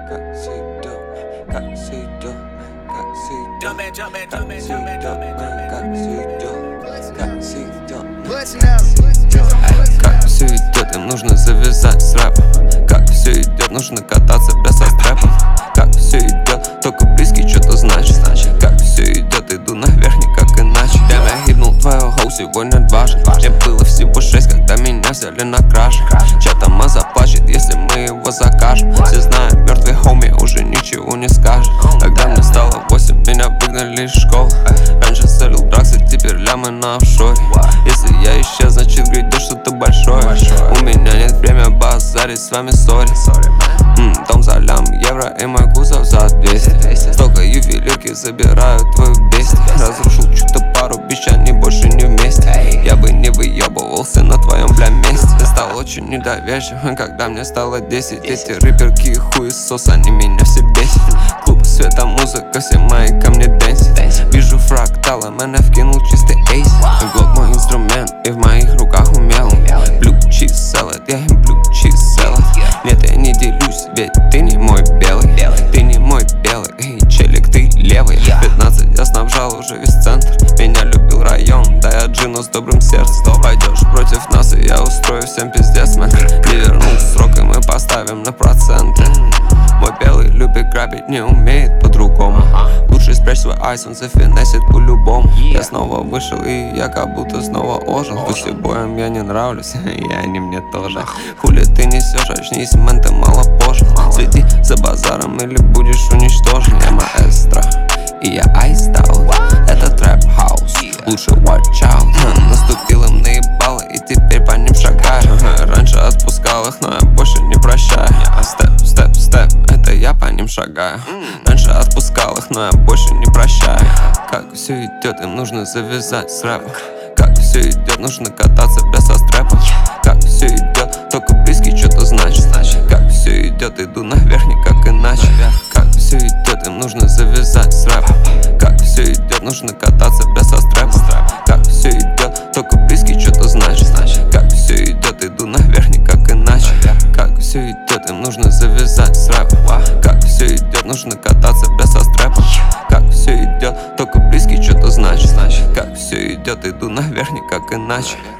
как все идет, как все идет, как все идет, как все идет, как все идет, как все идет, им нужно завязать с рэпом. Как все идет, нужно кататься без стрепом. Как все идет, только близкий что-то значит. Как все идет, иду наверх, никак иначе. Damn, я хитнул твоего хоу сегодня дважды. Мне было всего 6, когда меня взяли на краже. Чё-то заплачет, если мы его закажем. Все знают, мертвый хоми уже ничего не скажет. Когда мне стало 8, меня выгнали из школы. Раньше целил драксы, теперь лямы на офшоре. Если я исчез, значит грядет что-то большое. У меня нет времени базарить с вами, сори. Дом за лям евро и мой кузов за 200. Столько ювелирки забирают твою бестию. Разрушил что-то пару бич, они больше не вместе. Я бы не выебывался на твоем месте. Я стал очень недоверчивым, когда мне стало 10. Эти рэперки и хуесос, они меня все бесят. Клуб, света, музыка, все мои ко мне дэнсят. Вижу фракталы, меня вкинул чистый эйс. Глок мой инструмент, и в моих руках умел. Blue cheese salad, я им blue cheese salad. Нет, я не делюсь, ведь ты не мой белый. Ты не мой белый, эй, челик, ты левый. 15 я снабжал уже весь центр. Меня любил район, да я джину с добрым сердцем. Пойдешь против нас, и я устрою всем пиздец, мэн. Не вернул срок, и мы поставим на проценты. Мой белый любит грабить, не умеет по-другому. Лучше спрячь свой айс, он зафинесит по-любому. Я снова вышел, и я как будто снова ожил. Пусть боем я не нравлюсь, и они мне тоже. Хули ты несешь, очнись, мэн, ты мало позже. Следи за базаром, или будешь уничтожен. Я маэстро, и я айстаут. Это трэп-хаус, лучше watch out. Наступил им наебало, и теперь по ним шагаю. Раньше отпускал их, но я больше не прощаю. Степ, степ, степ, это я по ним шагаю. Раньше отпускал их, но я больше не прощаю. Как все идет, им нужно завязать с рэпом. Как все идет, нужно кататься без стрепом. Как все идет, только близкий что-то значит. Как все идет, иду наверх, никак иначе. Как все идет, им нужно завязать с рэпом. Как все идет, нужно кататься без стрепом. Как все идет, только близкий что-то значит. Как все идет, иду наверх, никак иначе. Как все идет, им нужно завязать с рэпом. Как все идет, нужно кататься без стрепом. Как все идет, только близкий что-то значит. Как все идет, иду наверх, никак иначе.